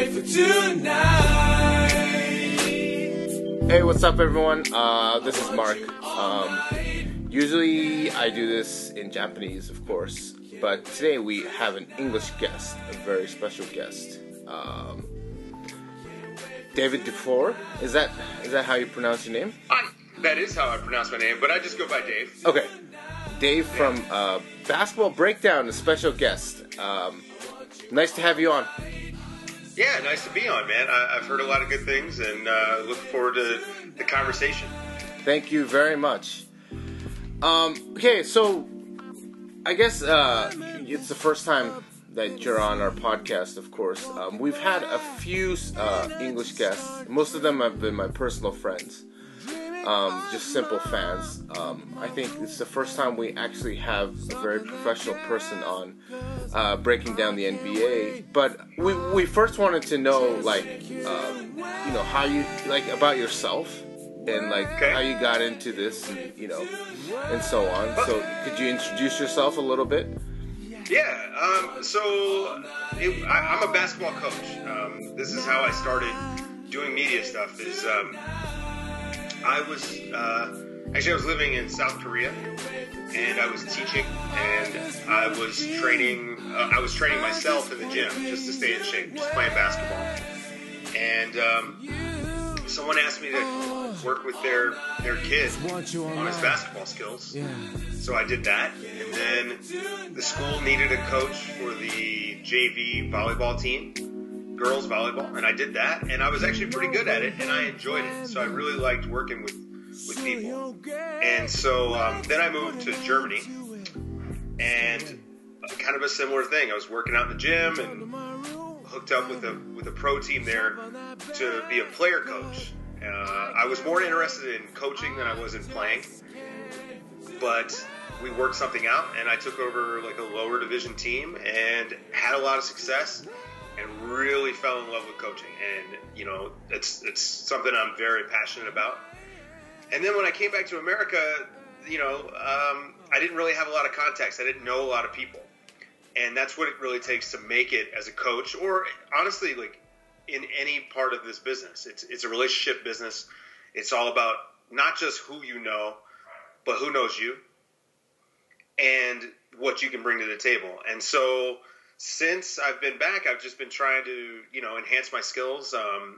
wait for tonight. Hey, what's up, everyone? This is Mark. Usually I do this in Japanese, of course, but today we have an English guest, a very special guest. David Dufour. Is that how you pronounce your name? That is how I pronounce my name, but I just go by Dave. Okay. Dave from Basketball Breakdown, a special guest. Nice to have you on. Yeah, nice to be on, man. I've heard a lot of good things and look forward to the conversation. Thank you very much. Okay, so I guess it's the first time that you're on our podcast, of course. We've had a few English guests. Most of them have been my personal friends. Just simple fans. I think it's the first time we actually have a very professional person on breaking down the NBA. But we first wanted to know, how you about yourself and how you got into this, and and so on. So could you introduce yourself a little bit? Yeah. I'm a basketball coach. This is how I started doing media stuff. I was living in South Korea, and I was teaching, and I was training myself in the gym just to stay in shape, just playing basketball. And someone asked me to work with their kid on his basketball skills. So I did that, and then the school needed a coach for the JV volleyball team, girls volleyball, and I did that, and I was actually pretty good at it, and I enjoyed it. So I really liked working with people. And so then I moved to Germany, and kind of a similar thing. I was working out in the gym and hooked up with a pro team there to be a player coach. I was more interested in coaching than I was in playing, but we worked something out, and I took over like a lower division team and had a lot of success and really fell in love with coaching. And it's something I'm very passionate about. And then when I came back to America, I didn't really have a lot of contacts. I didn't know a lot of people. And that's what it really takes to make it as a coach, or honestly, like in any part of this business. It's a relationship business. It's all about not just who you know, but who knows you and what you can bring to the table. And so since I've been back, I've just been trying to, enhance my skills.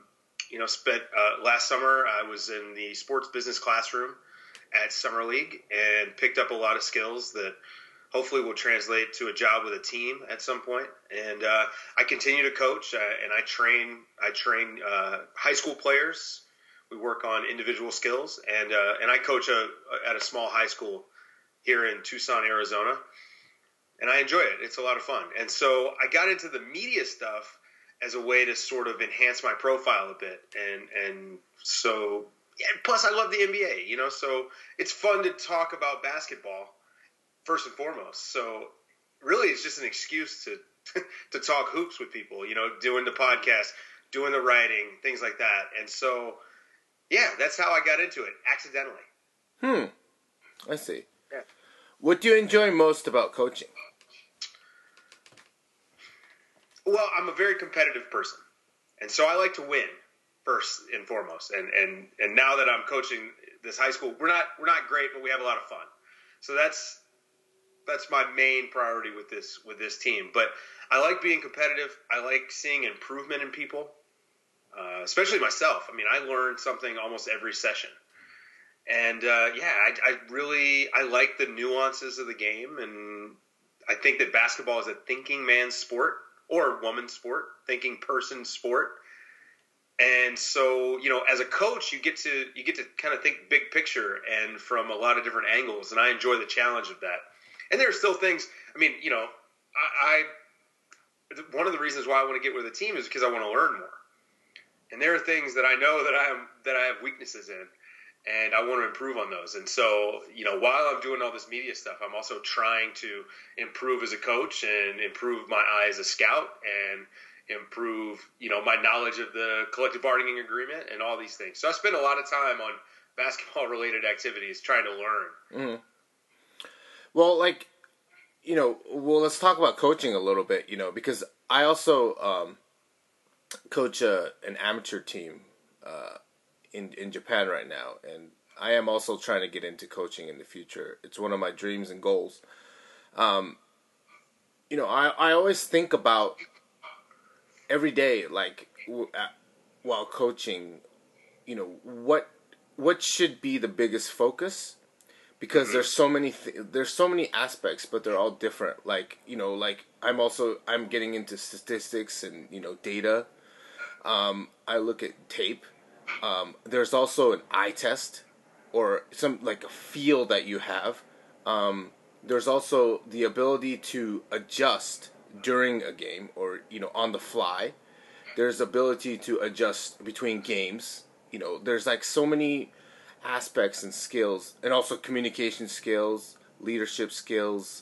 Last summer I was in the sports business classroom at Summer League and picked up a lot of skills that hopefully will translate to a job with a team at some point. And I continue to coach, and I train high school players. We work on individual skills, and I coach at a small high school here in Tucson, Arizona. And I enjoy it. It's a lot of fun. And so I got into the media stuff as a way to sort of enhance my profile a bit. And so, yeah, plus I love the NBA, so it's fun to talk about basketball first and foremost. So really it's just an excuse to talk hoops with people, doing the podcast, doing the writing, things like that. And so, yeah, that's how I got into it, accidentally. I see. Yeah. What do you enjoy most about coaching? Well, I'm a very competitive person, and so I like to win first and foremost. And now that I'm coaching this high school, we're not great, but we have a lot of fun. So that's my main priority with this team. But I like being competitive. I like seeing improvement in people, especially myself. I mean, I learn something almost every session. And I like the nuances of the game, and I think that basketball is a thinking man's sport. Or woman's sport, thinking person sport. And so, as a coach, you get to kind of think big picture and from a lot of different angles, and I enjoy the challenge of that. And there are still things, one of the reasons why I want to get with a team is because I want to learn more. And there are things that I know that I have weaknesses in, and I want to improve on those. And so, while I'm doing all this media stuff, I'm also trying to improve as a coach and improve my eye as a scout and improve, my knowledge of the collective bargaining agreement and all these things. So I spend a lot of time on basketball-related activities trying to learn. Mm-hmm. Well, let's talk about coaching a little bit, because I also coach an amateur team in Japan right now, and I am also trying to get into coaching in the future. It's one of my dreams and goals. I always think about every day, like while coaching, what should be the biggest focus, because there's so many aspects, but they're all different. Like I'm getting into statistics and data. I look at tape. There's also an eye test, or some like a feel that you have. There's also the ability to adjust during a game, or on the fly. There's ability to adjust between games. There's like so many aspects and skills, and also communication skills, leadership skills.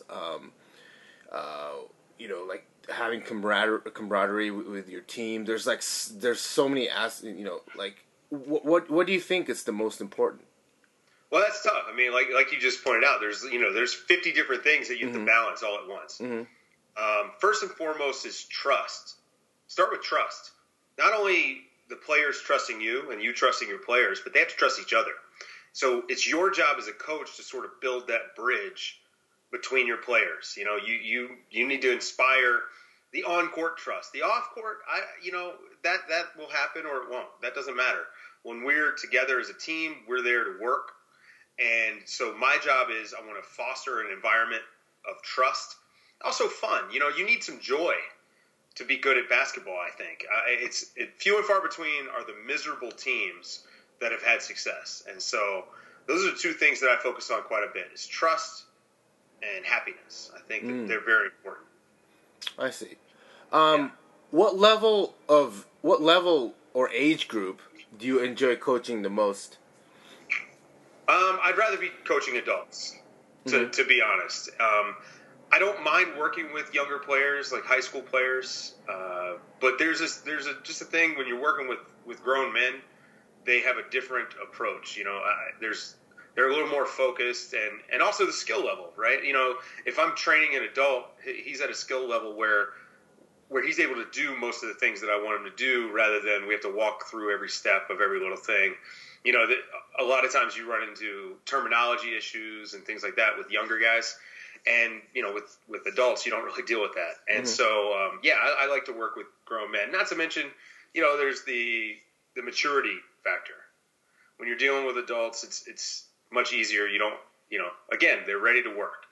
Like having camaraderie with your team. There's so many what do you think is the most important? Well, that's tough. I mean, like you just pointed out, there's 50 different things that you have to balance all at once. First and foremost is trust. Start with trust. Not only the players trusting you and you trusting your players, but they have to trust each other. So it's your job as a coach to sort of build that bridge between your players. You need to inspire the on-court trust. The off-court, that will happen or it won't. That doesn't matter. When we're together as a team, we're there to work. And so my job is I want to foster an environment of trust. Also fun. You need some joy to be good at basketball, I think. Few and far between are the miserable teams that have had success. And so those are the two things that I focus on quite a bit, is trust and happiness. I think that they're very important. I see. What level or age group do you enjoy coaching the most? I'd rather be coaching adults, to be honest. I don't mind working with younger players, like high school players, but there's just a thing when you're working with grown men. They have a different approach. They're a little more focused, and also the skill level, right? If I'm training an adult, he's at a skill level where he's able to do most of the things that I want him to do, rather than we have to walk through every step of every little thing. A lot of times you run into terminology issues and things like that with younger guys. And, with adults, you don't really deal with that. And so, I like to work with grown men. Not to mention, there's the maturity factor. When you're dealing with adults, it's much easier. You don't, again, they're ready to work.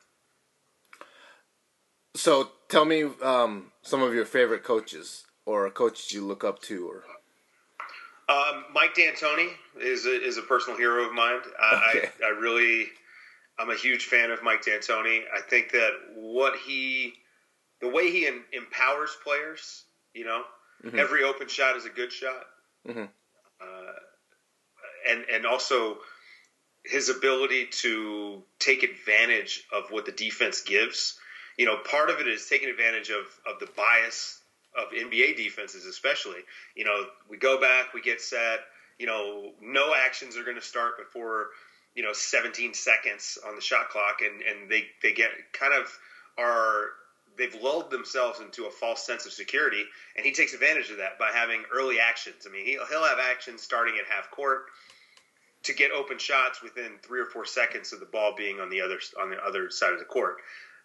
So tell me some of your favorite coaches, or coaches you look up to, or... Mike D'Antoni is a personal hero of mine. Okay. I'm a huge fan of Mike D'Antoni. I think that the way he empowers players, every open shot is a good shot. And also his ability to take advantage of what the defense gives. Part of it is taking advantage of the bias of NBA defenses, especially. We go back, we get set, no actions are going to start before 17 seconds on the shot clock, and they get they've lulled themselves into a false sense of security, and he takes advantage of that by having early actions. I mean, he'll have actions starting at half court to get open shots within 3 or 4 seconds of the ball being on the other side of the court.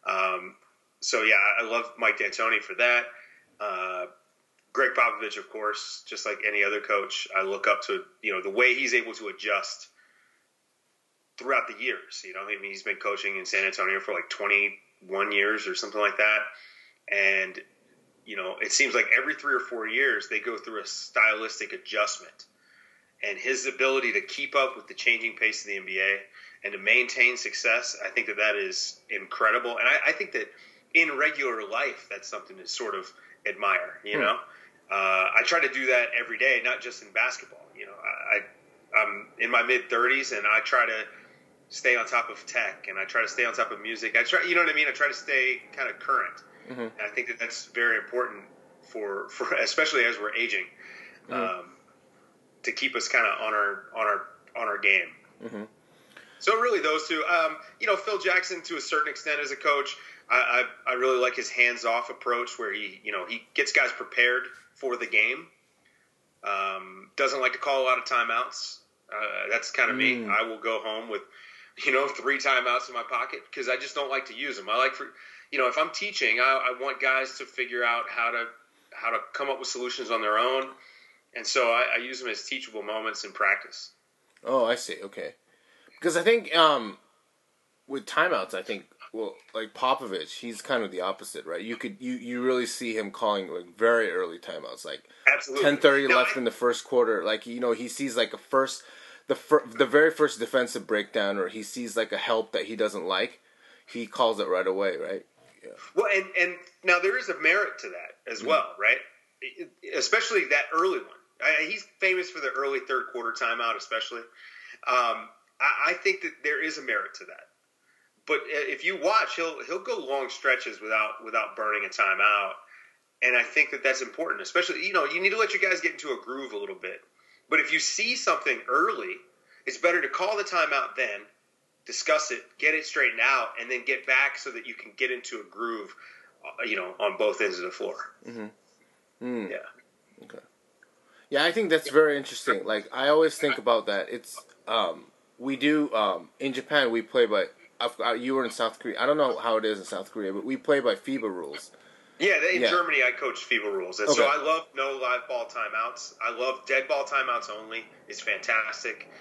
I love Mike D'Antoni for that. Greg Popovich, of course, just like any other coach, I look up to, the way he's able to adjust throughout the years. He's been coaching in San Antonio for like 21 years or something like that. And, it seems like every 3 or 4 years they go through a stylistic adjustment. And his ability to keep up with the changing pace of the NBA and to maintain success, I think that is incredible. And I think that in regular life, that's something to sort of admire, I try to do that every day, not just in basketball. I'm in my mid-30s, and I try to stay on top of tech, and I try to stay on top of music. I try to stay kind of current. And I think that that's very important for especially as we're aging, to keep us kind of on our game. So really those two, Phil Jackson to a certain extent as a coach, I really like his hands-off approach where he gets guys prepared for the game, Doesn't like to call a lot of timeouts. That's kind of me. I will go home with, 3 timeouts in my pocket because I just don't like to use them. I like if I'm teaching, I want guys to figure out how to come up with solutions on their own. And so I use them as teachable moments in practice. Oh, I see. Okay. Because I think with timeouts, like Popovich, he's kind of the opposite, right? You really see him calling like very early timeouts, like Absolutely. 10:30 left in the first quarter. Like he sees like the very first defensive breakdown, or he sees like a help that he doesn't like, he calls it right away, right? Yeah. Well, and now there is a merit to that as well, right? Especially that early one. He's famous for the early third quarter timeout, especially. I think that there is a merit to that. But if you watch, he'll go long stretches without burning a timeout, and I think that that's important. Especially, you need to let your guys get into a groove a little bit. But if you see something early, it's better to call the timeout then, discuss it, get it straightened out, and then get back so that you can get into a groove, on both ends of the floor. Mm-hmm. Yeah. Okay. Yeah, I think that's very interesting. Like I always think about that. It's we do in Japan we play by. You were in South Korea. I don't know how it is in South Korea, but we play by FIBA rules. Yeah, in Germany I coach FIBA rules. And so I love no live ball timeouts. I love dead ball timeouts only. It's fantastic.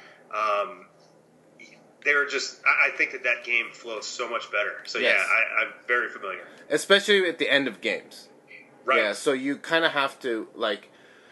They're just, I think that game flows so much better. So yes. yeah, I'm very familiar. Especially at the end of games. Right. Yeah, so you kind of have to, like,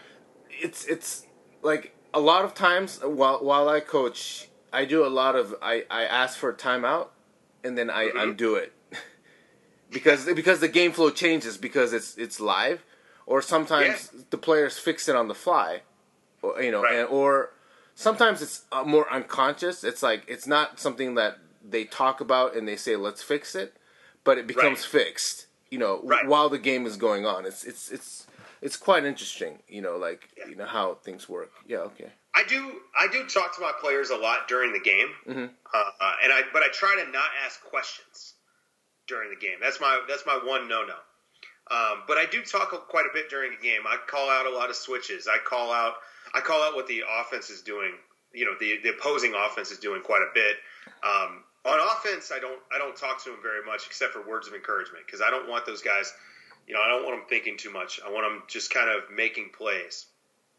it's like a lot of times while I coach, I do a lot of, I ask for a timeout and then I undo it. Because the game flow changes because it's live, or sometimes the players fix it on the fly, or Right. or sometimes it's more unconscious. It's like it's not something that they talk about and they say let's fix it, but it becomes fixed. Right. While the game is going on. It's quite interesting. How things work. Yeah. Okay. I do talk to my players a lot during the game, but I try to not ask questions during the game. That's my one no. But I do talk quite a bit during the game. I call out a lot of switches. I call out what the offense is doing. The opposing offense is doing quite a bit. On offense, I don't talk to them very much except for words of encouragement because I don't want those guys. I don't want them thinking too much. I want them just kind of making plays.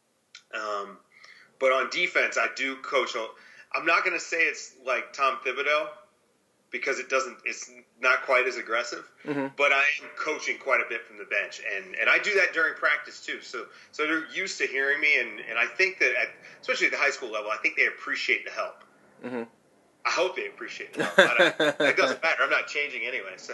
But on defense, I do coach. I'm not going to say it's like Tom Thibodeau because it's not quite as aggressive. Mm-hmm. But I am coaching quite a bit from the bench, and I do that during practice too. So they're used to hearing me, and I think that especially at the high school level, I think they appreciate the help. Mm-hmm. I hope they appreciate the help. It doesn't matter. I'm not changing anyway. So.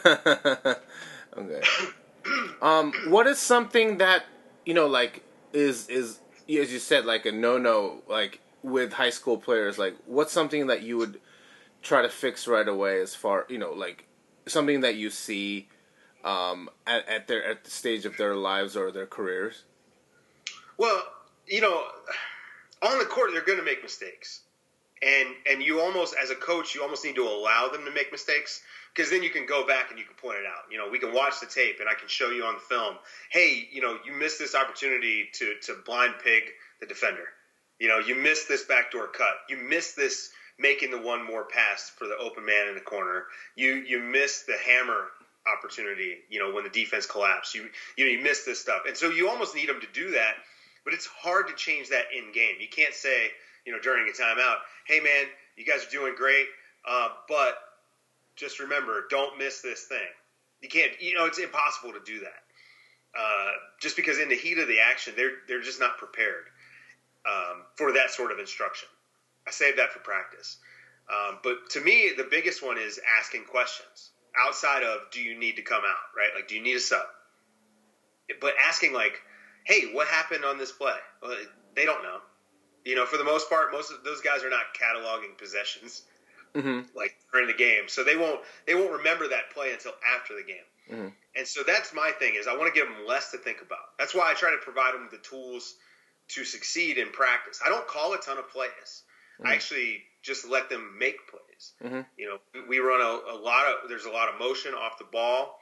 Okay. What is something that like is as you said, like a no, like with high school players? Like, what's something that you would try to fix right away, as far like something that you see at the stage of their lives or their careers? Well, on the court they're going to make mistakes, and you almost, as a coach, you almost need to allow them to make mistakes, because then you can go back and you can point it out. We can watch the tape and I can show you on the film, hey, you missed this opportunity to blind pig the defender. You missed this backdoor cut. You missed this making the one more pass for the open man in the corner. You missed the hammer opportunity, when the defense collapsed. You missed this stuff. And so you almost need them to do that, but it's hard to change that in game. You can't say, during a timeout, hey man, you guys are doing great, but just remember, don't miss this thing. You can't, it's impossible to do that. Just because in the heat of the action, they're just not prepared for that sort of instruction. I save that for practice. But to me, the biggest one is asking questions outside of, do you need to come out, right? Like, do you need a sub? But asking like, hey, what happened on this play? Well, they don't know. For the most part, most of those guys are not cataloging possessions like during the game. So they won't remember that play until after the game. Mm-hmm. And so that's my thing, is I want to give them less to think about. That's why I try to provide them the tools to succeed in practice. I don't call a ton of plays. Mm-hmm. I actually just let them make plays. Mm-hmm. We run a lot of, there's a lot of motion off the ball.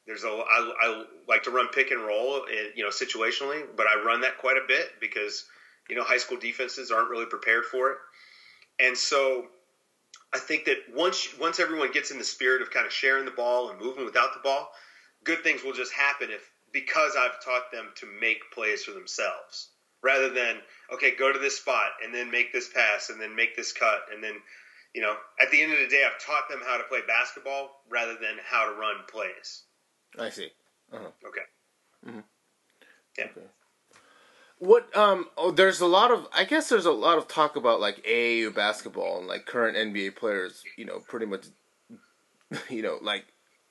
I like to run pick and roll, situationally, but I run that quite a bit because, high school defenses aren't really prepared for it. And so I think that once everyone gets in the spirit of kind of sharing the ball and moving without the ball, good things will just happen because I've taught them to make plays for themselves rather than, okay, go to this spot and then make this pass and then make this cut. And then, at the end of the day, I've taught them how to play basketball rather than how to run plays. I see. Uh-huh. Okay. Mm-hmm. Yeah. Okay. What there's a lot of talk about like AAU basketball and like current NBA players, pretty much like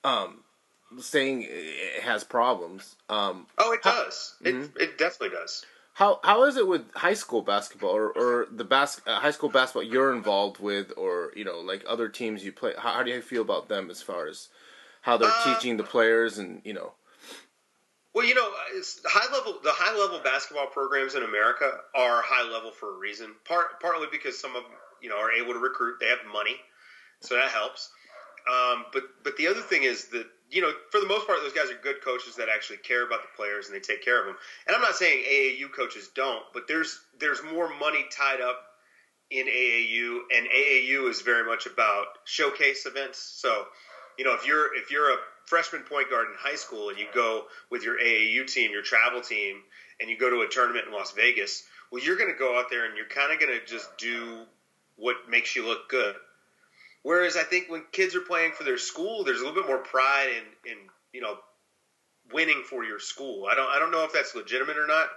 saying it has problems. It does. It definitely does. How is it with high school basketball or the high school basketball you're involved with, or like other teams you play? How do you feel about them as far as how they're teaching the players and Well, it's the high level basketball programs in America are high level for a reason. Partly because some of them, are able to recruit. They have money, so that helps. But the other thing is that, for the most part, those guys are good coaches that actually care about the players and they take care of them. And I'm not saying AAU coaches don't, but there's more money tied up in AAU, and AAU is very much about showcase events. So, if you're a freshman point guard in high school and you go with your AAU team, your travel team, and you go to a tournament in Las Vegas, well, you're going to go out there and you're kind of going to just do what makes you look good. Whereas I think when kids are playing for their school, there's a little bit more pride in winning for your school. I don't know if that's legitimate or not.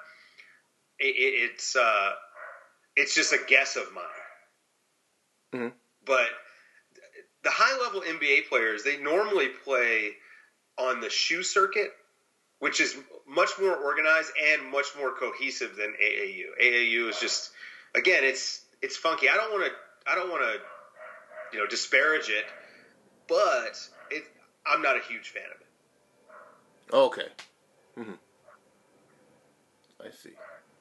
It's just a guess of mine. Mm-hmm. But the high-level NBA players, they normally play on the shoe circuit, which is much more organized and much more cohesive than AAU. AAU is just, again, it's funky. I don't want to, disparage it, but I'm not a huge fan of it. Okay. Mm-hmm. I see.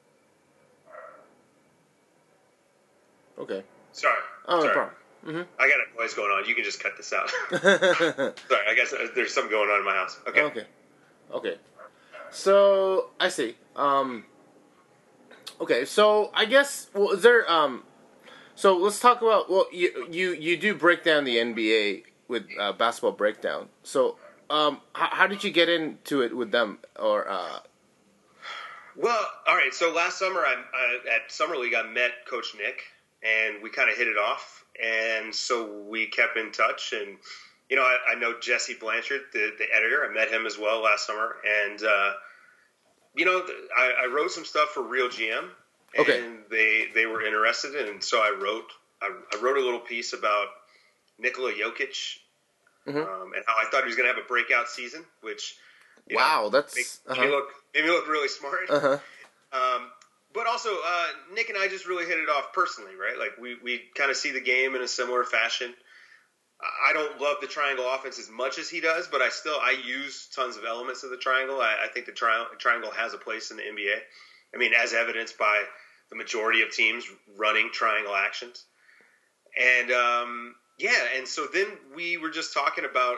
Okay. Sorry. Oh, no problem. Mm-hmm. I got a noise going on. You can just cut this out. Sorry, I guess there's something going on in my house. Okay. Okay. So I see. Okay. So I guess is there So let's talk about you do break down the NBA with Basketball Breakdown. So how did you get into it with them or? Well, all right. So last summer, at Summer League, I met Coach Nick, and we kind of hit it off. And so we kept in touch, and I know Jesse Blanchard, the editor. I met him as well last summer, and I wrote some stuff for Real GM, and okay. they were interested, and so I wrote a little piece about Nikola Jokic, mm-hmm. And how I thought he was going to have a breakout season, which that's made me look really smart. Uh-huh. But also, Nick and I just really hit it off personally, right? Like, we kind of see the game in a similar fashion. I don't love the triangle offense as much as he does, but I use tons of elements of the triangle. I think the triangle has a place in the NBA. I mean, as evidenced by the majority of teams running triangle actions. And, and so then we were just talking about,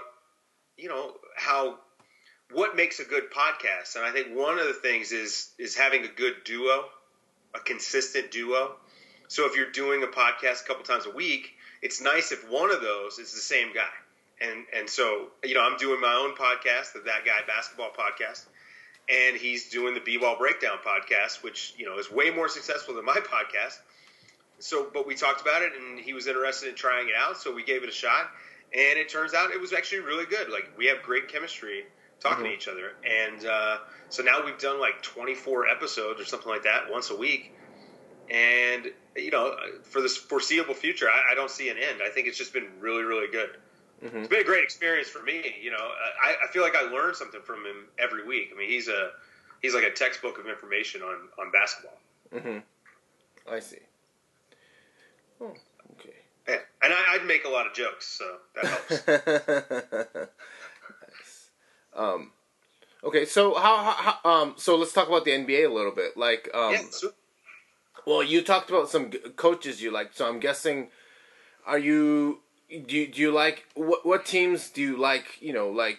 what makes a good podcast. And I think one of the things is having a good duo, a consistent duo. So if you're doing a podcast a couple times a week, it's nice if one of those is the same guy. And so, I'm doing my own podcast, the That Guy Basketball podcast, and he's doing the B-Ball Breakdown podcast, which, is way more successful than my podcast. So, but we talked about it, and he was interested in trying it out, so we gave it a shot. And it turns out it was actually really good. Like, we have great chemistry talking to each other. And so now we've done like 24 episodes or something like that once a week. And, for the foreseeable future, I don't see an end. I think it's just been really, really good. Mm-hmm. It's been a great experience for me. I feel like I learn something from him every week. I mean, he's like a textbook of information on basketball. Mm-hmm. I see. Oh, okay. Yeah. And I'd make a lot of jokes, so that helps. Nice. Okay, so how so let's talk about the NBA a little bit. Like, well, you talked about some coaches you like, so I'm guessing, do you like what teams do you like?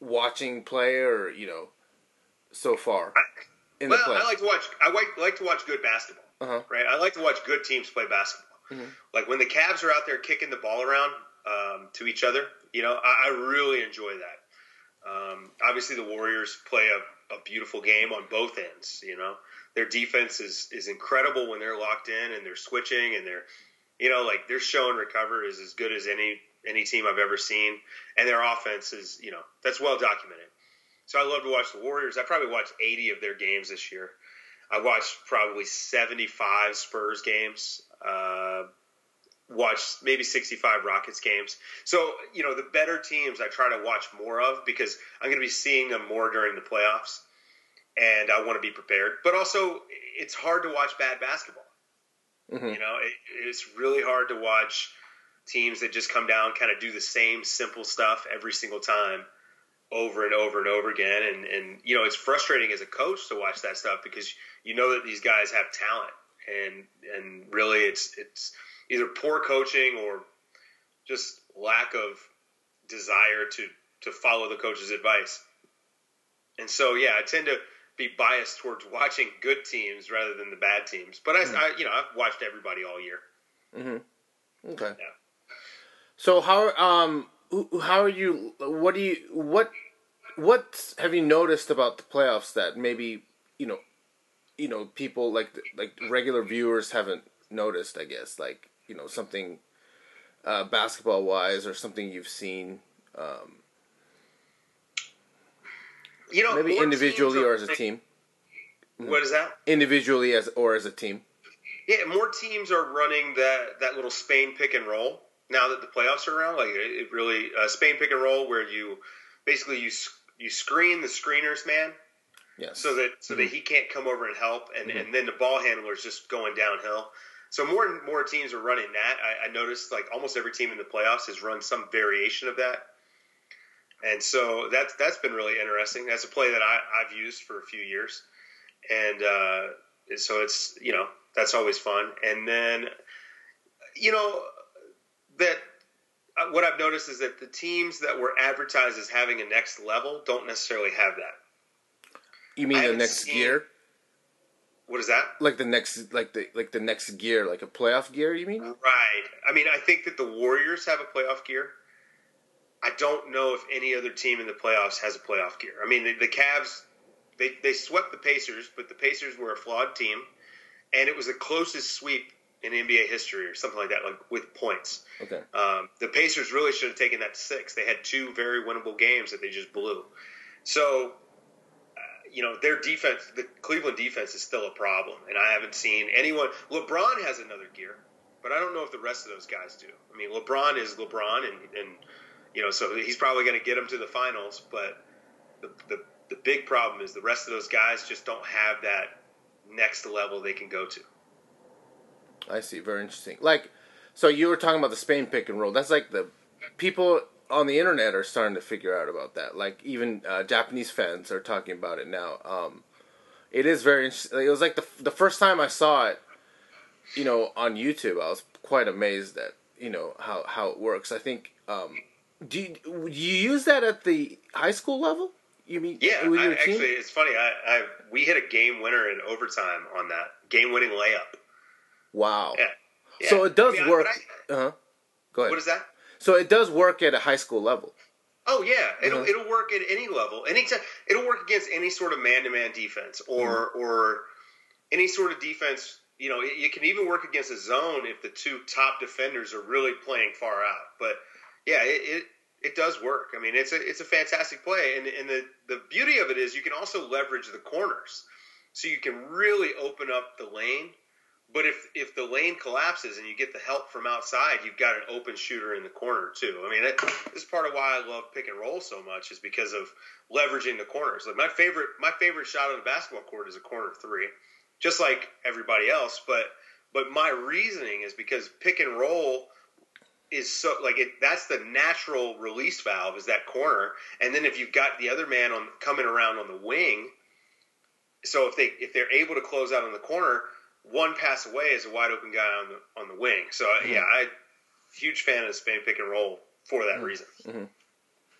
watching play, or so far in the play? I like to watch good basketball. Right, I like to watch good teams play basketball. Like when the Cavs are out there kicking the ball around to each other, I really enjoy that. Obviously, the Warriors play a beautiful game on both ends. Their defense is incredible when they're locked in and they're switching and they're, like their show and recover is as good as any team I've ever seen, and their offense is, that's well documented. So I love to watch the Warriors. I probably watched 80 of their games this year. I watched probably 75 Spurs games. Watched maybe 65 Rockets games. So, the better teams I try to watch more of because I'm going to be seeing them more during the playoffs, and I want to be prepared. But also, it's hard to watch bad basketball. It's really hard to watch teams that just come down, kind of do the same simple stuff every single time over and over and over again. And it's frustrating as a coach to watch that stuff because you know that these guys have talent, and really it's either poor coaching or just lack of desire to follow the coach's advice. And so, I tend to be biased towards watching good teams rather than the bad teams. But I've watched everybody all year. Mm-hmm. Okay. Yeah. So how are you? What have you noticed about the playoffs that maybe people like regular viewers haven't noticed? I guess something basketball wise or something you've seen. Maybe individually or as a team. What is that? Individually or as a team. Yeah, more teams are running that little Spain pick and roll now that the playoffs are around. Like it really Spain pick and roll where you basically you screen the screener's man, so that he can't come over and help, and then the ball handler is just going downhill. So more and more teams are running that. I noticed like almost every team in the playoffs has run some variation of that. And so that's been really interesting. That's a play that I've used for a few years. And so it's, that's always fun. And then, that what I've noticed is that the teams that were advertised as having a next level don't necessarily have that. You mean the next gear? What is that? Like the next, like the next gear, like a playoff gear, you mean? Right. I mean, I think that the Warriors have a playoff gear. I don't know if any other team in the playoffs has a playoff gear. I mean, the Cavs, they swept the Pacers, but the Pacers were a flawed team, and it was the closest sweep in NBA history or something like that, like with points. Okay. The Pacers really should have taken that to 6. They had 2 very winnable games that they just blew. So, their defense, the Cleveland defense is still a problem, and I haven't seen anyone. LeBron has another gear, but I don't know if the rest of those guys do. I mean, LeBron is LeBron, and so he's probably going to get them to the finals, but the big problem is the rest of those guys just don't have that next level they can go to. I see. Very interesting. So you were talking about the Spain pick and roll. That's like the people on the internet are starting to figure out about that. Like even Japanese fans are talking about it now. It is very interesting. It was like the first time I saw it, on YouTube, I was quite amazed at, how it works. I think, do you use that at the high school level? You mean? Yeah, actually, it's funny. We hit a game winner in overtime on that game-winning layup. Wow. Yeah. So it does work. Go ahead. What is that? So it does work at a high school level. Oh yeah, it'll work at any level, anytime. It'll work against any sort of man-to-man defense or any sort of defense. It can even work against a zone if the 2 top defenders are really playing far out. But yeah, it does work. I mean, it's a fantastic play, and the beauty of it is you can also leverage the corners, so you can really open up the lane. But if the lane collapses and you get the help from outside, you've got an open shooter in the corner too. I mean, this is part of why I love pick and roll so much, is because of leveraging the corners. Like my favorite shot on the basketball court is a corner 3, just like everybody else. But my reasoning is because pick and roll is so that's the natural release valve, is that corner. And then if you've got the other man coming around on the wing, so if they're able to close out on the corner, one pass away is a wide open guy on the wing. So I'm huge fan of the Spain pick and roll for that reason. Mm-hmm.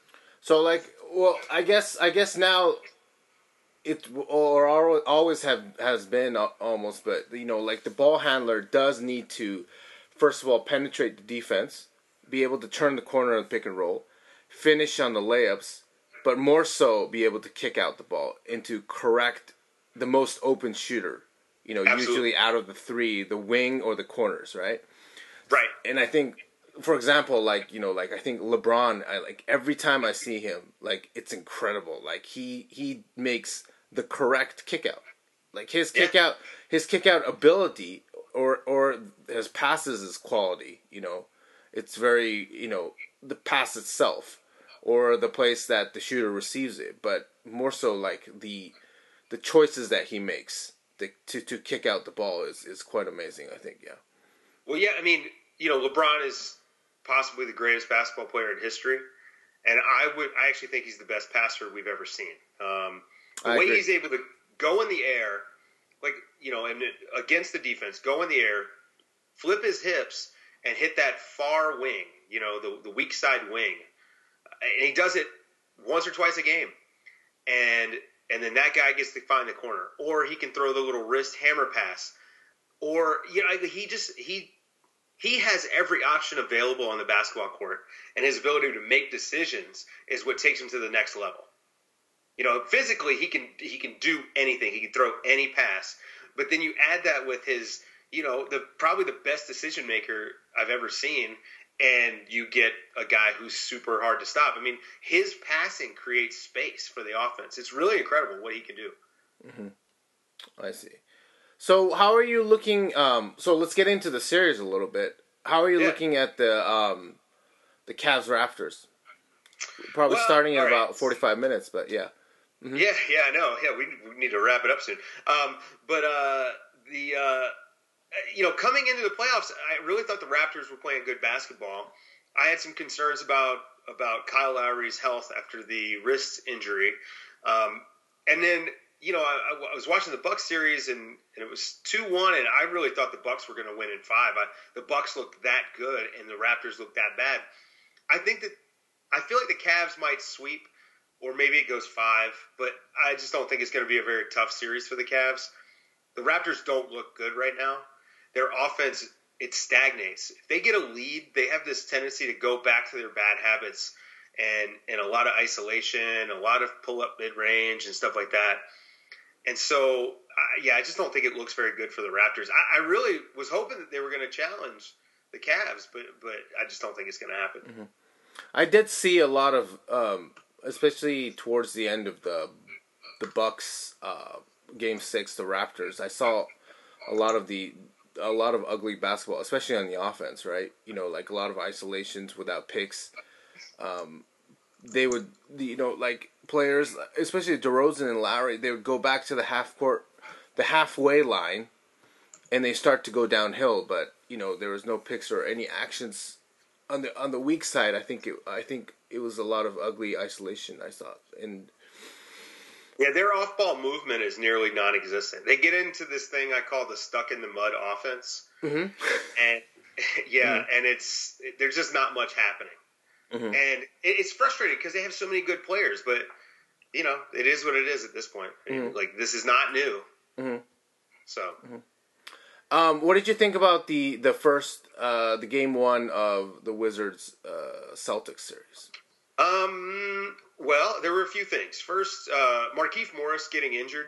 So like, well, I guess now it or always has been almost, but like the ball handler does need to first of all penetrate the defense, be able to turn the corner of the pick and roll, finish on the layups, but more so be able to kick out the ball and to correct the most open shooter. Absolutely. Usually out of the three, the wing or the corners, right? Right. And I think, for example, like I think LeBron, every time I see him, like it's incredible. Like he makes the correct kick out. Like his kick out ability or his passes is quality, It's very, the pass itself or the place that the shooter receives it, but more so like the choices that he makes to kick out the ball is quite amazing, I think, yeah. Well, yeah, I mean, LeBron is possibly the greatest basketball player in history, and I actually think he's the best passer we've ever seen. The way he's able to go in the air, and against the defense, go in the air, flip his hips, and hit that far wing, the weak side wing. And he does it once or twice a game. And then that guy gets to find the corner. Or he can throw the little wrist hammer pass. Or, he has every option available on the basketball court. And his ability to make decisions is what takes him to the next level. Physically, he can do anything. He can throw any pass. But then you add that with his, probably the best decision maker I've ever seen, and you get a guy who's super hard to stop. I mean, his passing creates space for the offense. It's really incredible what he can do. Mm-hmm. I see. So how are you looking? So let's get into the series a little bit. How are you looking at the Cavs Raptors? Probably starting in about 45 minutes, but yeah. Mm-hmm. Yeah, I know. Yeah, we need to wrap it up soon. Coming into the playoffs, I really thought the Raptors were playing good basketball. I had some concerns about Kyle Lowry's health after the wrist injury. And then, I was watching the Bucks series, and it was 2-1, and I really thought the Bucks were going to win in 5. The Bucks looked that good, and the Raptors looked that bad. I feel like the Cavs might sweep, or maybe it goes 5, but I just don't think it's going to be a very tough series for the Cavs. The Raptors don't look good right now. Their offense, it stagnates. If they get a lead, they have this tendency to go back to their bad habits and a lot of isolation, a lot of pull-up mid-range and stuff like that. And so, I just don't think it looks very good for the Raptors. I really was hoping that they were going to challenge the Cavs, but I just don't think it's going to happen. Mm-hmm. I did see a lot of, especially towards the end of the Bucks Game 6, the Raptors. I saw a lot of ugly basketball, especially on the offense, right? Like a lot of isolations without picks. They would, players, especially DeRozan and Lowry, they would go back to the halfway line, and they start to go downhill. But there was no picks or any actions on the weak side. I think it was a lot of ugly isolation. I thought, and yeah, their off-ball movement is nearly non-existent. They get into this thing I call the stuck-in-the-mud offense. Mm-hmm. And, and there's just not much happening. Mm-hmm. And it's frustrating because they have so many good players, but, it is what it is at this point. Mm-hmm. Like, this is not new. Mm-hmm. So. Mm-hmm. What did you think about the first, the game 1 of the Wizards Celtics series? Well, there were a few things. First, Markieff Morris getting injured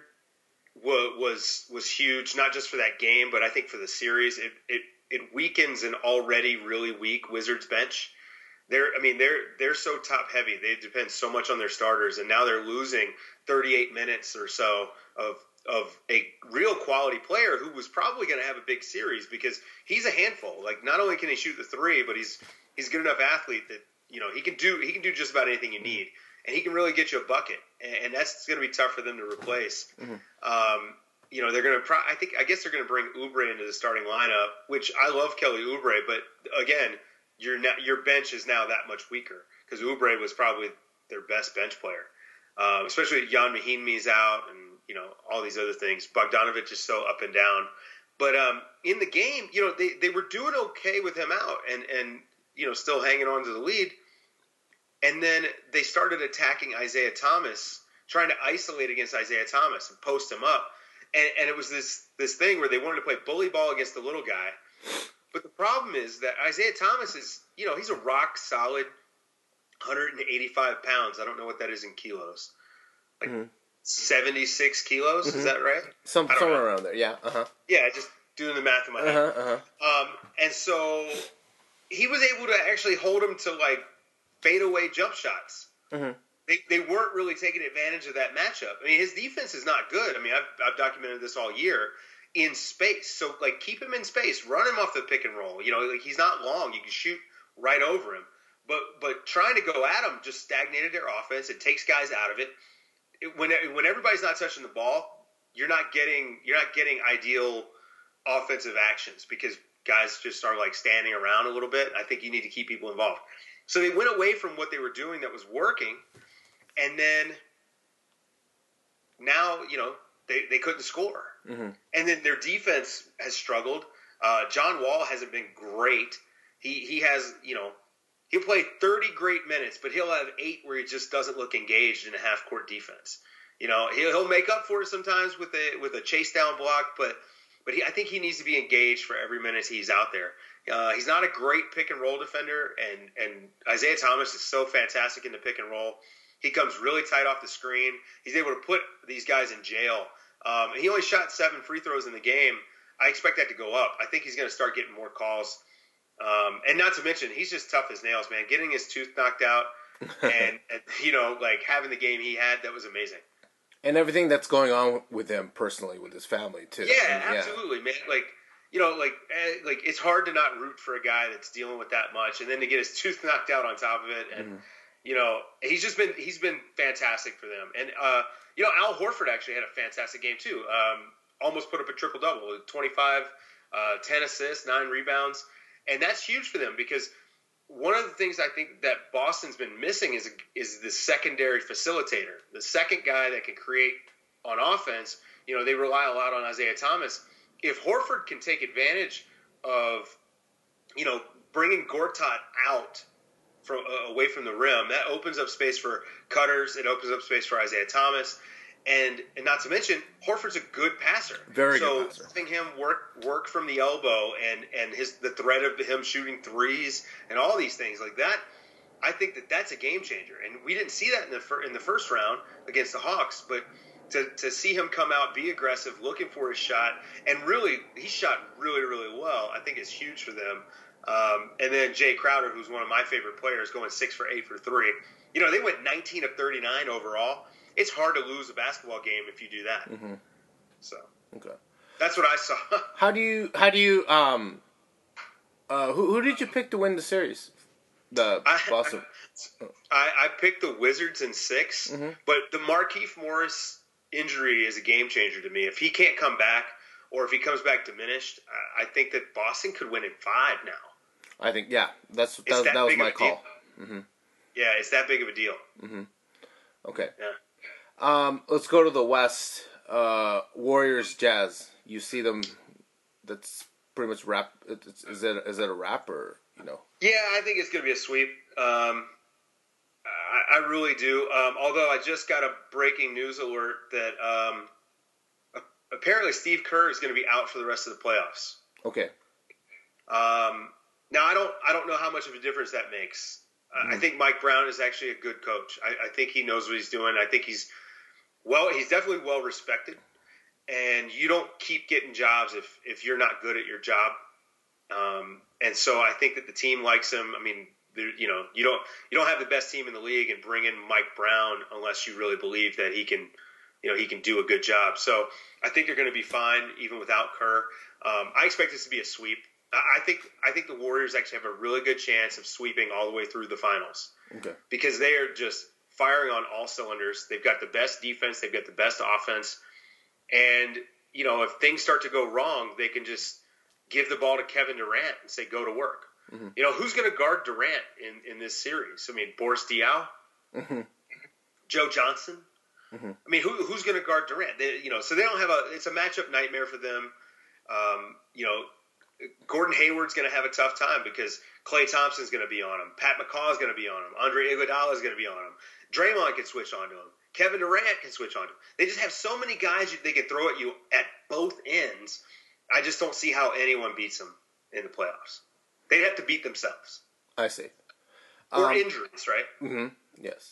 was huge, not just for that game, but I think for the series. It weakens an already really weak Wizards bench. They're so top heavy. They depend so much on their starters, and now they're losing 38 minutes or so of a real quality player who was probably going to have a big series because he's a handful. Like, not only can he shoot the 3, but he's a good enough athlete that he can do just about anything you need, and he can really get you a bucket, and that's going to be tough for them to replace. Mm-hmm. They're going to I guess they're going to bring Oubre into the starting lineup, which I love Kelly Oubre, but again, your bench is now that much weaker because Oubre was probably their best bench player, especially Jan Mahinmi's out and all these other things. Bogdanović is so up and down, but in the game, they were doing okay with him out and still hanging on to the lead. And then they started attacking Isaiah Thomas, trying to isolate against Isaiah Thomas and post him up. And it was this thing where they wanted to play bully ball against the little guy. But the problem is that Isaiah Thomas is, he's a rock solid 185 pounds. I don't know what that is in kilos. Like 76 kilos, is that right? Somewhere around there, yeah. Yeah, just doing the math in my head. And so he was able to actually hold him to like fadeaway jump shots. They weren't really taking advantage of that matchup. I mean, his defense is not good. I mean, I've documented this all year in space. So like, keep him in space, run him off the pick and roll. Like he's not long. You can shoot right over him. But trying to go at him just stagnated their offense. It takes guys out of it. When everybody's not touching the ball, you're not getting ideal offensive actions because guys just are like standing around a little bit. I think you need to keep people involved. So they went away from what they were doing that was working, and then now they couldn't score, and then their defense has struggled. John Wall hasn't been great. He has he'll play 30 great minutes, but he'll have 8 where he just doesn't look engaged in a half court defense. He'll make up for it sometimes with a chase down block, but I think he needs to be engaged for every minute he's out there. He's not a great pick and roll defender, and Isaiah Thomas is so fantastic in the pick and roll. He comes really tight off the screen. He's able to put these guys in jail. He only shot 7 free throws in the game. I expect that to go up. I think he's going to start getting more calls. And not to mention, he's just tough as nails, man. Getting his tooth knocked out and like having the game he had, that was amazing. And everything that's going on with him personally, with his family too. Yeah, absolutely, man. Like it's hard to not root for a guy that's dealing with that much, and then to get his tooth knocked out on top of it, and he's been fantastic for them. And Al Horford actually had a fantastic game too. Almost put up a triple double, 25, 10 assists, 9 rebounds, and that's huge for them because one of the things I think that Boston's been missing is the secondary facilitator, the second guy that can create on offense. They rely a lot on Isaiah Thomas. If Horford can take advantage of, bringing Gortat out from away from the rim, that opens up space for cutters. It opens up space for Isaiah Thomas, and not to mention Horford's a good passer. Very good passer. So having him work from the elbow and the threat of him shooting threes and all these things like that, I think that's a game changer. And we didn't see that in the first round against the Hawks, but to see him come out, be aggressive, looking for his shot, and really he shot really, really well, I think is huge for them. And then Jay Crowder, who's one of my favorite players, going 6 for 8 for 3. They went 19 of 39 overall. It's hard to lose a basketball game if you do that. So okay, that's what I saw. How do you who did you pick to win the series? The Boston. I picked the Wizards in 6, but the Markieff Morris injury is a game changer to me. If he can't come back, or if he comes back diminished, I think that Boston could win in 5 now. I think, that was my call. Yeah, it's that big of a deal. Okay. Yeah. Let's go to the West. Warriors, Jazz. You see them. That's pretty much wrap. Is it a wrap or Yeah, I think it's going to be a sweep. I really do. Although I just got a breaking news alert that apparently Steve Kerr is going to be out for the rest of the playoffs. Okay. Now I don't know how much of a difference that makes. I think Mike Brown is actually a good coach. I think he knows what he's doing. I think he's definitely well respected. And you don't keep getting jobs if you're not good at your job. And so I think that the team likes him. I mean, you don't have the best team in the league and bring in Mike Brown unless you really believe that he can do a good job. So I think they're going to be fine even without Kerr. I expect this to be a sweep. I think the Warriors actually have a really good chance of sweeping all the way through the finals. Okay. Because they are just firing on all cylinders. They've got the best defense. They've got the best offense. And, if things start to go wrong, they can just give the ball to Kevin Durant and say, go to work. Who's going to guard Durant in this series? I mean, Boris Diaw? Joe Johnson? I mean, who's going to guard Durant? So they don't have it's a matchup nightmare for them. Gordon Hayward's going to have a tough time because Klay Thompson's going to be on him. Pat McCaw's going to be on him. Andre Iguodala's going to be on him. Draymond can switch onto him. Kevin Durant can switch onto him. They just have so many guys they can throw at you at both ends. I just don't see how anyone beats them in the playoffs. They'd have to beat themselves. I see. Or injuries, right? Mm-hmm. Yes.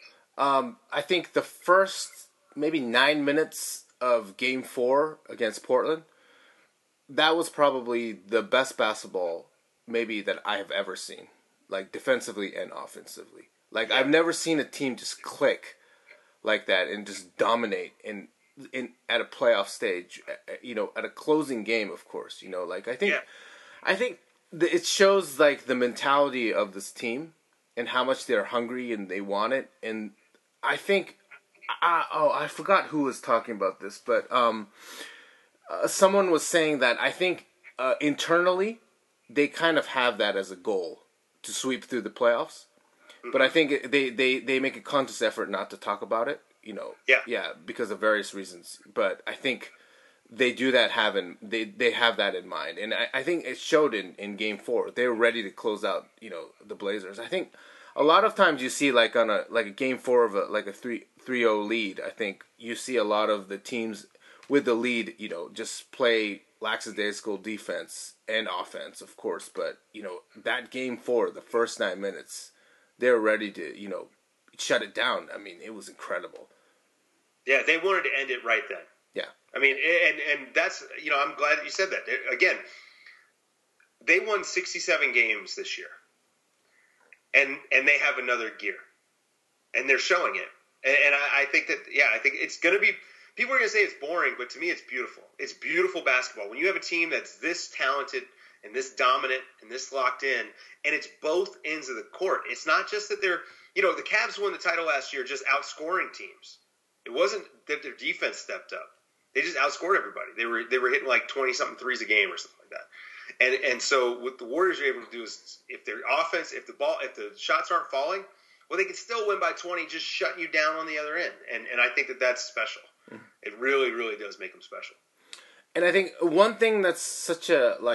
I think the first maybe 9 minutes of Game 4 against Portland, that was probably the best basketball maybe that I have ever seen, like defensively and offensively. Like I've never seen a team just click like that and just dominate in at a playoff stage. At a closing game, of course. Like I think it shows like the mentality of this team and how much they're hungry and they want it. And I think, I forgot who was talking about this, but someone was saying that I think internally they kind of have that as a goal to sweep through the playoffs. But I think they make a conscious effort not to talk about it, because of various reasons. But I think they do that they have that in mind. And I think it showed in Game 4. They were ready to close out, the Blazers. I think a lot of times you see like on a Game 4 of a 3-0 lead, I think you see a lot of the teams with the lead, just play lackadaisical defense and offense, of course. But, that Game 4, the first 9 minutes, they were ready to, shut it down. I mean, it was incredible. Yeah, they wanted to end it right then. Yeah. I mean, and that's, I'm glad that you said that. Again, they won 67 games this year. And they have another gear. And they're showing it. And I think that, I think it's going to be, people are going to say it's boring, but to me it's beautiful. It's beautiful basketball. When you have a team that's this talented and this dominant and this locked in, and it's both ends of the court. It's not just that they're, the Cavs won the title last year just outscoring teams. It wasn't that their defense stepped up. They just outscored everybody. They were hitting like 20-something threes a game or something like that. And so what the Warriors are able to do is if their offense, if the shots aren't falling, well, they can still win by 20 just shutting you down on the other end. And I think that that's special. It really, really does make them special. And I think one thing that's such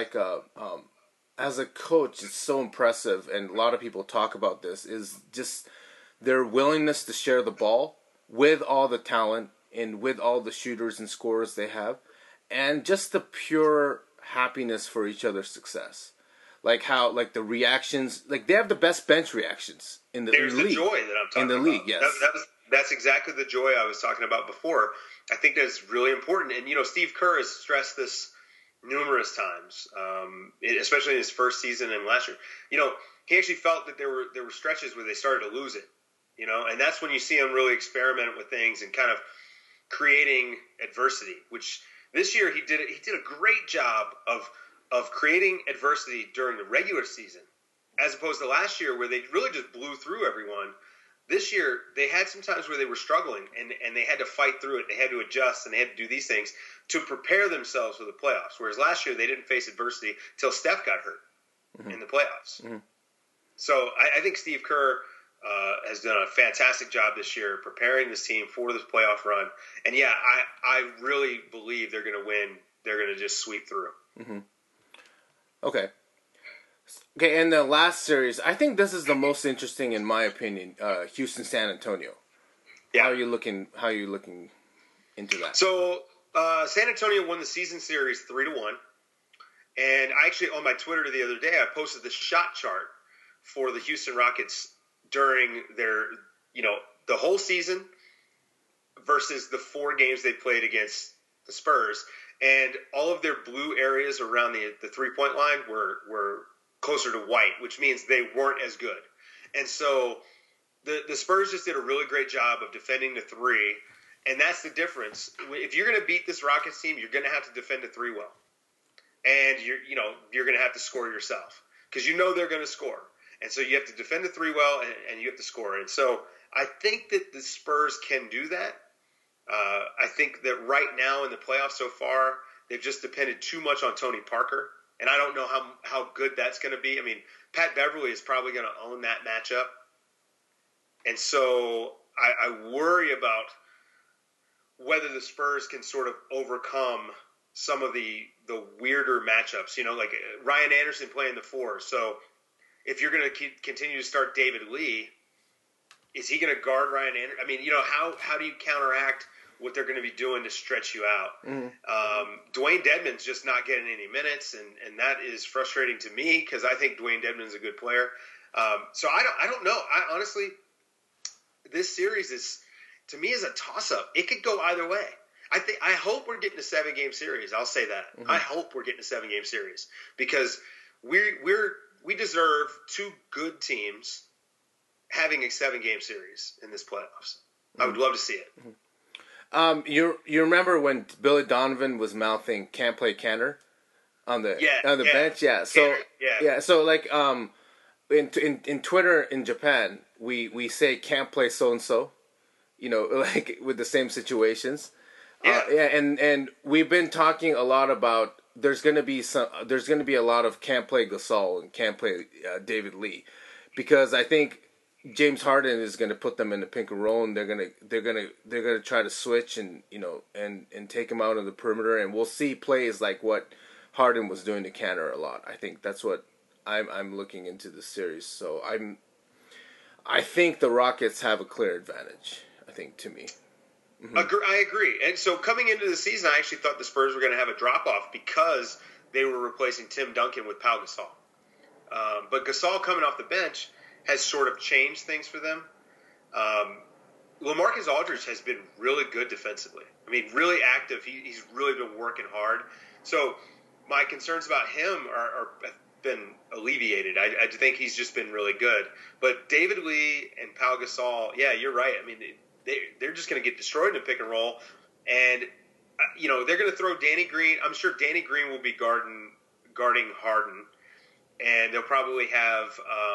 as a coach, it's so impressive, and a lot of people talk about this, is just their willingness to share the ball with all the talent and with all the shooters and scorers they have, and just the pure happiness for each other's success. Like how, like the reactions, like they have the best bench reactions in the league. There's the joy that I'm talking about. In the league, yes. That's exactly the joy I was talking about before. I think that's really important. And, Steve Kerr has stressed this numerous times, especially in his first season and last year. He actually felt that there were stretches where they started to lose it, and that's when you see him really experiment with things and kind of creating adversity, which this year he did a great job of creating adversity during the regular season, as opposed to last year where they really just blew through everyone. This year, they had some times where they were struggling, and they had to fight through it. They had to adjust, and they had to do these things to prepare themselves for the playoffs. Whereas last year, they didn't face adversity until Steph got hurt in the playoffs. Mm-hmm. So I think Steve Kerr has done a fantastic job this year preparing this team for this playoff run. And, I really believe they're going to win. They're going to just sweep through. Mm-hmm. Okay, and the last series, I think this is the most interesting in my opinion. Houston, San Antonio. Yeah. How are you looking into that? So San Antonio won the season series 3-1, and I actually on my Twitter the other day I posted the shot chart for the Houston Rockets during their the whole season versus the 4 games they played against the Spurs. And all of their blue areas around the 3-point line were closer to white, which means they weren't as good. And so the Spurs just did a really great job of defending the 3, and that's the difference. If you're going to beat this Rockets team, you're going to have to defend the 3 well. And you're going to have to score yourself because they're going to score. And so you have to defend the 3 well, and you have to score. And so I think that the Spurs can do that. I think that right now in the playoffs so far, they've just depended too much on Tony Parker, and I don't know how good that's going to be. I mean, Pat Beverly is probably going to own that matchup, and so I worry about whether the Spurs can sort of overcome some of the weirder matchups. You know, like Ryan Anderson playing the 4. So if you're going to continue to start David Lee, is he going to guard Ryan Anderson? I mean, you know, how do you counteract what they're going to be doing to stretch you out? Dwayne Dedman's just not getting any minutes, and that is frustrating to me because I think Dwayne Dedman's a good player. So I don't know. I honestly, this series to me is a toss-up. It could go either way. I hope we're getting a 7-game series. I'll say that. I hope we're getting a 7-game series because we deserve 2 good teams having a 7-game series in this playoffs. I would love to see it. You remember when Billy Donovan was mouthing "Can't play Canner" on the bench? Yeah. So So like in Twitter in Japan, we say "Can't play so and so," you know, like with the same situations. And we've been talking a lot about there's going to be a lot of "Can't play Gasol" and "Can't play David Lee," because I think James Harden is going to put them in the pick and roll, and they're gonna try to switch and and take him out of the perimeter, and we'll see plays like what Harden was doing to Canner a lot. I think that's what I'm looking into this series. So I think the Rockets have a clear advantage. I think to me. I agree. And so coming into the season, I actually thought the Spurs were going to have a drop off because they were replacing Tim Duncan with Pau Gasol. But Gasol coming off the bench has sort of changed things for them. LaMarcus Aldridge has been really good defensively. I mean, really active. He's really been working hard. So my concerns about him have been alleviated. I think he's just been really good. But David Lee and Pau Gasol, yeah, you're right. I mean, they're just going to get destroyed in the pick and roll. And, you know, they're going to throw Danny Green. I'm sure Danny Green will be guarding Harden. And they'll probably have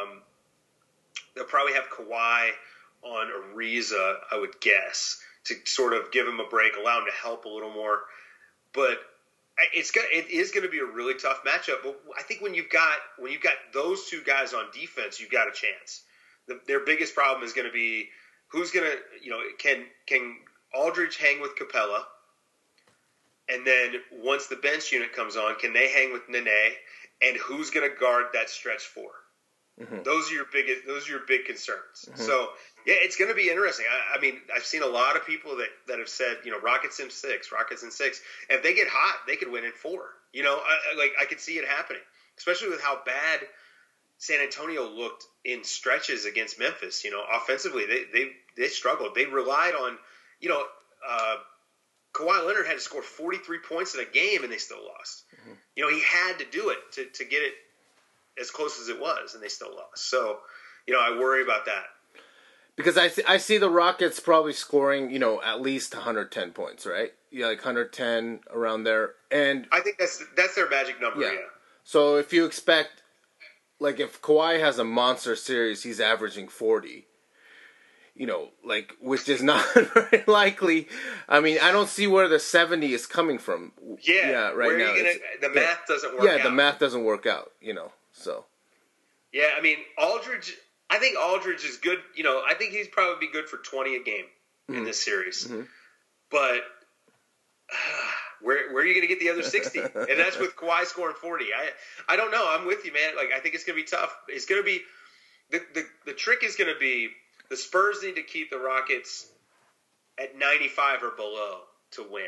Kawhi on Ariza, I would guess, to sort of give him a break, allow him to help a little more. But it is going to be a really tough matchup. But I think when you've got those 2 guys on defense, you've got a chance. Their biggest problem is going to be who's going to, you know, can Aldridge hang with Capella? And then once the bench unit comes on, can they hang with Nene? And who's going to guard that stretch 4? Those are your big concerns. So yeah, it's going to be interesting. I mean, I've seen a lot of people that have said, you know, Rockets in 6. And if they get hot, they could win in 4. You know, I could see it happening, especially with how bad San Antonio looked in stretches against Memphis. You know, offensively, they struggled. They relied on, you know, Kawhi Leonard had to score 43 points in a game, and they still lost. You know, he had to do it to get it as close as it was, and they still lost. So, you know, I worry about that. Because I see the Rockets probably scoring, you know, at least 110 points, right? Yeah, like 110 around there. And I think that's their magic number, yeah. So if you expect, like if Kawhi has a monster series, he's averaging 40. You know, like, which is not very likely. I mean, I don't see where the 70 is coming from. Yeah, right now. The math doesn't work out. Yeah, the math doesn't work out, you know, so. Yeah, I mean, I think Aldridge is good. You know, I think he's probably good for 20 a game in this series. But where are you going to get the other 60? And that's with Kawhi scoring 40. I don't know. I'm with you, man. Like, I think it's going to be tough. It's going to be the trick is going to be the Spurs need to keep the Rockets at 95 or below to win.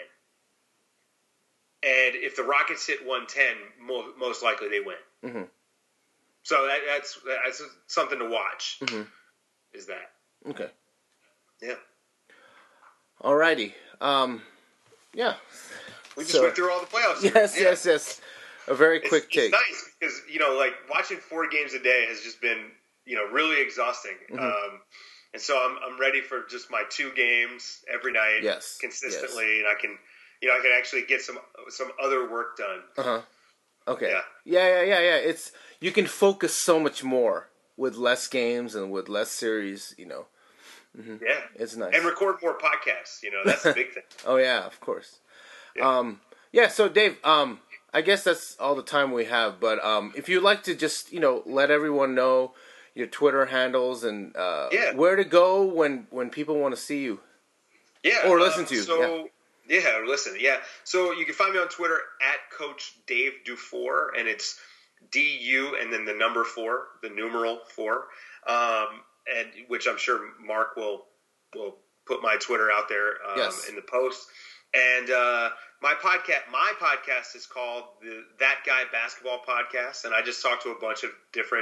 And if the Rockets hit 110, most likely they win. So that's something to watch. Is that okay? Yeah. Alrighty. Yeah. We just went through all the playoffs. Yes. A very quick take. It's nice because, you know, like watching 4 games a day has just been, you know, really exhausting. And so I'm ready for just my 2 games every night, consistently, and I can actually get some other work done. Okay. Yeah. It's you can focus so much more with less games and with less series, you know. Yeah. It's nice. And record more podcasts, you know, that's the big thing. Oh yeah, of course. Yeah. So Dave, I guess that's all the time we have, but if you'd like to just, you know, let everyone know your Twitter handles and where to go when people want to see you. Yeah. Or listen to you. So Yeah, listen, yeah. So you can find me on Twitter at Coach Dave Dufour, and it's DU and then the number 4, the numeral 4, and which I'm sure Mark will put my Twitter out there yes. in the post. And my podcast is called the That Guy Basketball Podcast, and I just talked to a bunch of different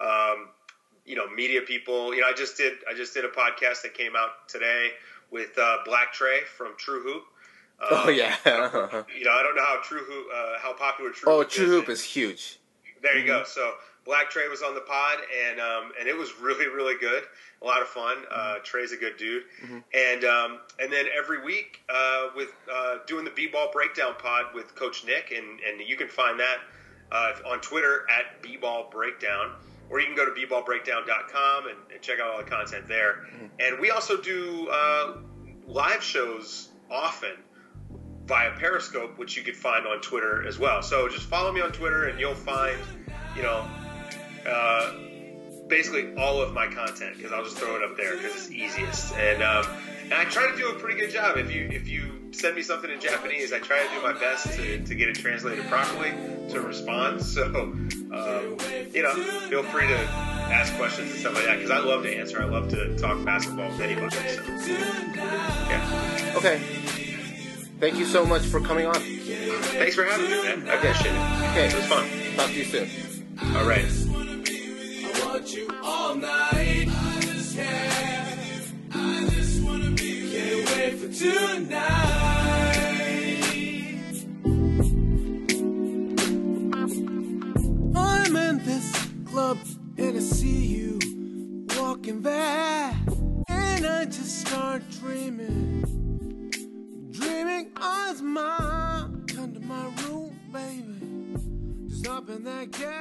media people. I just did a podcast that came out today with Black Trey from True Hoop. Oh yeah. I don't know how True Hoop, how popular True Hoop is. Oh, True Hoop is huge. There you go. So Black Trey was on the pod, and it was really, really good. A lot of fun. Trey's a good dude. And then every week with doing the B-Ball Breakdown pod with Coach Nick, and you can find that on Twitter at B-Ball Breakdown, or you can go to bballbreakdown.com and check out all the content there. And we also do live shows often via Periscope, which you can find on Twitter as well. So just follow me on Twitter, and you'll find, basically all of my content, because I'll just throw it up there because it's easiest. And I try to do a pretty good job. If you send me something in Japanese, I try to do my best to get it translated properly to respond. So, feel free to ask questions and stuff like that, because I love to answer. I love to talk basketball with anybody. So, yeah. Okay. Thank you so much for coming on. Thanks for having me, man. I appreciate it. Okay. It was fun. Talk to you soon. All right. I want you all night. I just wanna be. Can't wait for tonight. I'm in this club and I see you walking back, and I just start dreaming on my, come to my room, baby. Just up in that gas.